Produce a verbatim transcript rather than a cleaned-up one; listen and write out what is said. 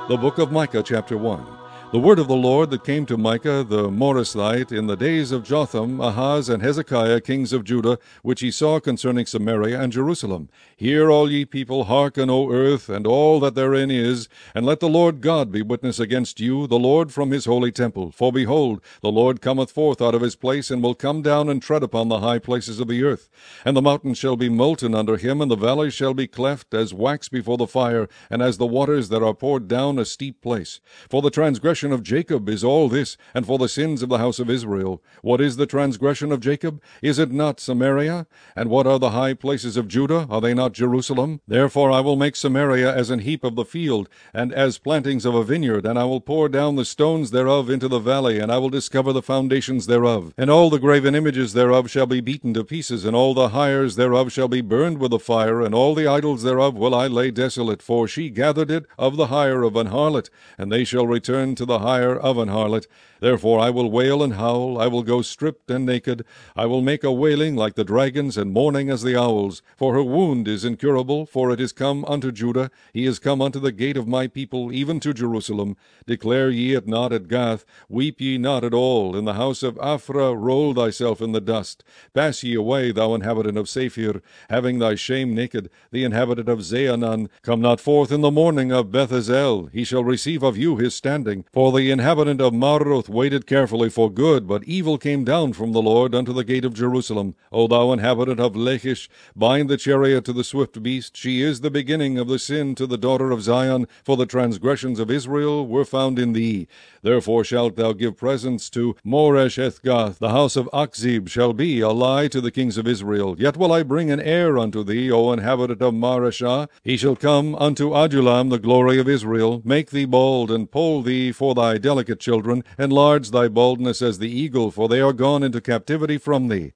The book of Micah, chapter one. The word of the Lord that came to Micah the Morasthite in the days of Jotham, Ahaz, and Hezekiah, kings of Judah, which he saw concerning Samaria and Jerusalem. Hear, all ye people, hearken, O earth, and all that therein is, and let the Lord God be witness against you, the Lord from his holy temple. For behold, the Lord cometh forth out of his place, and will come down and tread upon the high places of the earth. And the mountains shall be molten under him, and the valleys shall be cleft as wax before the fire, and as the waters that are poured down a steep place. For the transgression of Jacob is all this, and for the sins of the house of Israel. What is the transgression of Jacob? Is it not Samaria? And what are the high places of Judah? Are they not Jerusalem? Therefore I will make Samaria as an heap of the field, and as plantings of a vineyard, and I will pour down the stones thereof into the valley, and I will discover the foundations thereof. And all the graven images thereof shall be beaten to pieces, and all the hires thereof shall be burned with the fire, and all the idols thereof will I lay desolate, for she gathered it of the hire of an harlot, and they shall return to the hire of an harlot. Therefore I will wail and howl, I will go stripped and naked, I will make a wailing like the dragons, and mourning as the owls. For her wound is incurable, for it is come unto Judah, he is come unto the gate of my people, even to Jerusalem. Declare ye it not at Gath, weep ye not at all. In the house of Aphrah roll thyself in the dust. Pass ye away, thou inhabitant of Saphir, having thy shame naked, the inhabitant of Zaanan. Come not forth in the morning of Bethesel, he shall receive of you his standing. For the inhabitant of Maroth waited carefully for good, but evil came down from the Lord unto the gate of Jerusalem. O thou inhabitant of Lachish, bind the chariot to the swift beast. She is the beginning of the sin to the daughter of Zion, for the transgressions of Israel were found in thee. Therefore shalt thou give presents to Moresh-eth-gath. The house of Achzib shall be a lie to the kings of Israel. Yet will I bring an heir unto thee, O inhabitant of Mareshah. He shall come unto Adullam, the glory of Israel. Make thee bald, and poll thee for thy delicate children. Enlarge thy baldness as the eagle, for they are gone into captivity from thee.